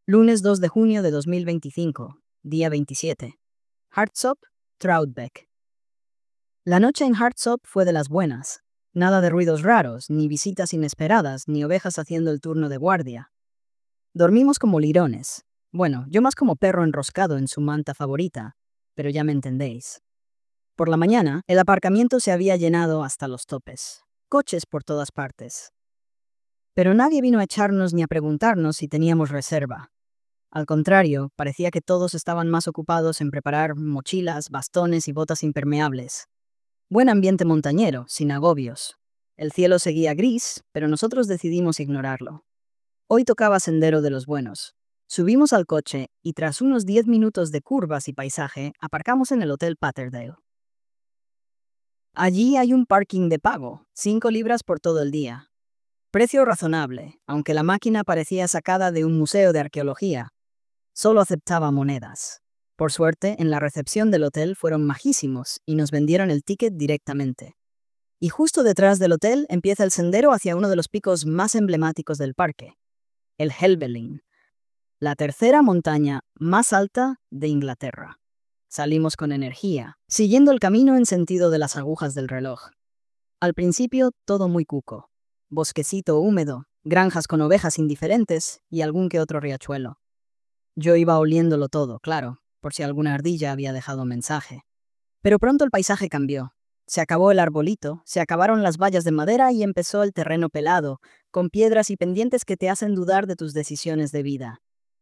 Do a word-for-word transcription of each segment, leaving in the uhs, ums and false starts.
Lunes dos de junio de dos mil veinticinco, día veintisiete. Hartsop, Troutbeck. La noche en Hartsop fue de las buenas. Nada de ruidos raros, ni visitas inesperadas, ni ovejas haciendo el turno de guardia. Dormimos como lirones. Bueno, yo más como perro enroscado en su manta favorita, pero ya me entendéis. Por la mañana, el aparcamiento se había llenado hasta los topes. Coches por todas partes. Pero nadie vino a echarnos ni a preguntarnos si teníamos reserva. Al contrario, parecía que todos estaban más ocupados en preparar mochilas, bastones y botas impermeables. Buen ambiente montañero, sin agobios. El cielo seguía gris, pero nosotros decidimos ignorarlo. Hoy tocaba sendero de los buenos. Subimos al coche y tras unos diez minutos de curvas y paisaje, aparcamos en el Hotel Patterdale. Allí hay un parking de pago, cinco libras por todo el día. Precio razonable, aunque la máquina parecía sacada de un museo de arqueología. Solo aceptaba monedas. Por suerte, en la recepción del hotel fueron majísimos y nos vendieron el ticket directamente. Y justo detrás del hotel empieza el sendero hacia uno de los picos más emblemáticos del parque, el Helvellyn, la tercera montaña más alta de Inglaterra. Salimos con energía, siguiendo el camino en sentido de las agujas del reloj. Al principio, todo muy cuco. Bosquecito húmedo, granjas con ovejas indiferentes y algún que otro riachuelo. Yo iba oliéndolo todo, claro, por si alguna ardilla había dejado mensaje. Pero pronto el paisaje cambió. Se acabó el arbolito, se acabaron las vallas de madera y empezó el terreno pelado, con piedras y pendientes que te hacen dudar de tus decisiones de vida.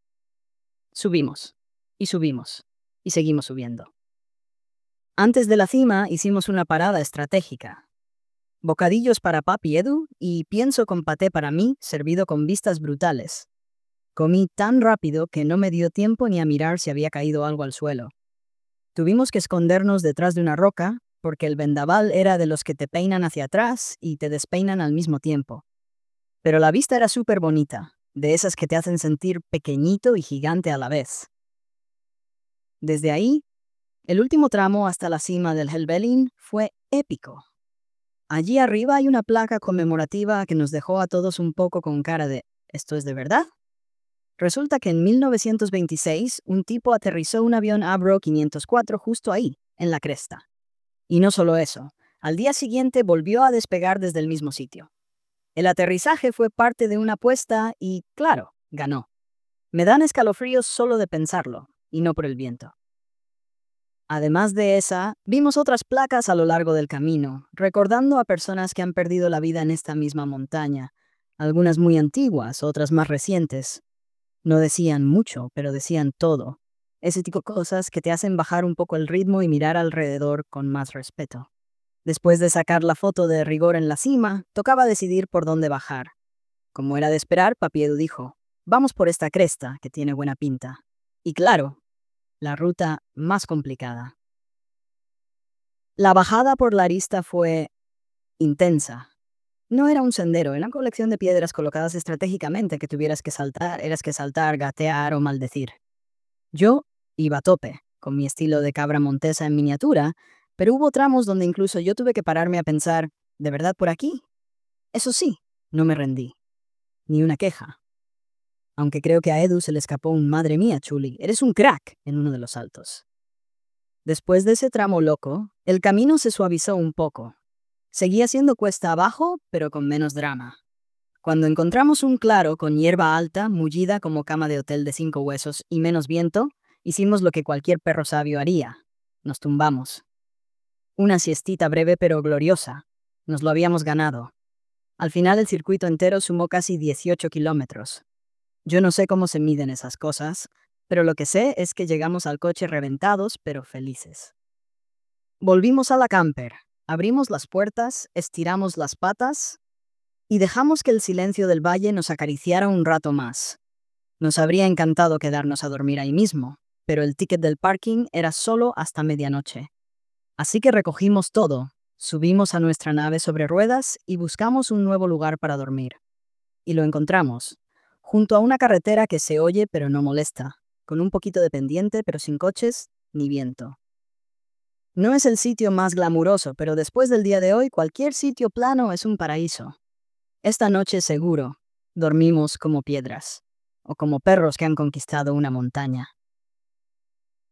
Subimos, y subimos, y seguimos subiendo. Antes de la cima hicimos una parada estratégica. Bocadillos para Papi Edu y pienso con paté para mí, servido con vistas brutales. Comí tan rápido que no me dio tiempo ni a mirar si había caído algo al suelo. Tuvimos que escondernos detrás de una roca, porque el vendaval era de los que te peinan hacia atrás y te despeinan al mismo tiempo. Pero la vista era súper bonita, de esas que te hacen sentir pequeñito y gigante a la vez. Desde ahí, el último tramo hasta la cima del Helvellyn fue épico. Allí arriba hay una placa conmemorativa que nos dejó a todos un poco con cara de ¿esto es de verdad? Resulta que en mil novecientos veintiséis un tipo aterrizó un avión Avro quinientos cuatro justo ahí, en la cresta. Y no solo eso, al día siguiente volvió a despegar desde el mismo sitio. El aterrizaje fue parte de una apuesta y, claro, ganó. Me dan escalofríos solo de pensarlo, y no por el viento. Además de esa, vimos otras placas a lo largo del camino, recordando a personas que han perdido la vida en esta misma montaña, algunas muy antiguas, otras más recientes. No decían mucho, pero decían todo. Ese tipo de cosas que te hacen bajar un poco el ritmo y mirar alrededor con más respeto. Después de sacar la foto de rigor en la cima, tocaba decidir por dónde bajar. Como era de esperar, Papi Edu dijo, vamos por esta cresta, que tiene buena pinta. Y claro, la ruta más complicada. La bajada por la arista fue intensa. No era un sendero, era una colección de piedras colocadas estratégicamente que tuvieras que saltar, eras que saltar, gatear o maldecir. Yo iba a tope, con mi estilo de cabra montesa en miniatura, pero hubo tramos donde incluso yo tuve que pararme a pensar, ¿de verdad por aquí? Eso sí, no me rendí. Ni una queja. Aunque creo que a Edu se le escapó un madre mía, Chuli, eres un crack en uno de los saltos. Después de ese tramo loco, el camino se suavizó un poco. Seguía siendo cuesta abajo, pero con menos drama. Cuando encontramos un claro con hierba alta, mullida como cama de hotel de cinco huesos y menos viento, hicimos lo que cualquier perro sabio haría. Nos tumbamos. Una siestita breve pero gloriosa. Nos lo habíamos ganado. Al final el circuito entero sumó casi dieciocho kilómetros. Yo no sé cómo se miden esas cosas, pero lo que sé es que llegamos al coche reventados pero felices. Volvimos a la camper. Abrimos las puertas, estiramos las patas y dejamos que el silencio del valle nos acariciara un rato más. Nos habría encantado quedarnos a dormir ahí mismo, pero el ticket del parking era solo hasta medianoche. Así que recogimos todo, subimos a nuestra nave sobre ruedas y buscamos un nuevo lugar para dormir. Y lo encontramos, junto a una carretera que se oye pero no molesta, con un poquito de pendiente pero sin coches ni viento. No es el sitio más glamuroso, pero después del día de hoy cualquier sitio plano es un paraíso. Esta noche seguro, dormimos como piedras. o como perros que han conquistado una montaña.